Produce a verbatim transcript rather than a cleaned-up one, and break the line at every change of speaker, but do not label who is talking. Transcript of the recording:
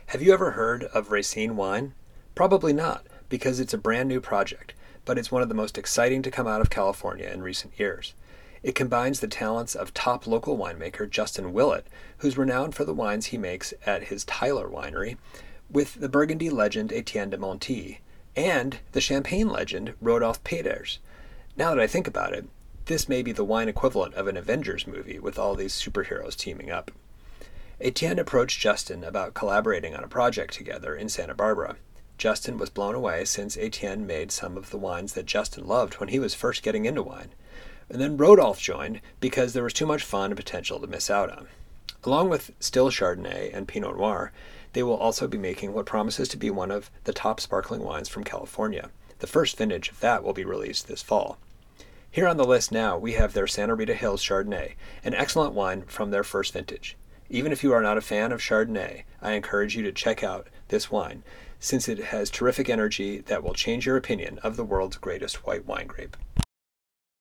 Have you ever heard of Racine Wine? Probably not, because it's a brand new project, but it's one of the most exciting to come out of California in recent years. It combines the talents of top local winemaker Justin Willett, who's renowned for the wines he makes at his Tyler winery, with the Burgundy legend Etienne de Monti, and the Champagne legend Rodolphe Peders. Now that I think about it, this may be the wine equivalent of an Avengers movie with all these superheroes teaming up. Etienne approached Justin about collaborating on a project together in Santa Barbara. Justin was blown away since Etienne made some of the wines that Justin loved when he was first getting into wine. And then Rodolphe joined because there was too much fun and potential to miss out on. Along with still Chardonnay and Pinot Noir, they will also be making what promises to be one of the top sparkling wines from California. The first vintage of that will be released this fall. Here on the list now, we have their Santa Rita Hills Chardonnay, an excellent wine from their first vintage. Even if you are not a fan of Chardonnay, I encourage you to check out this wine, since it has terrific energy that will change your opinion of the world's greatest white wine grape.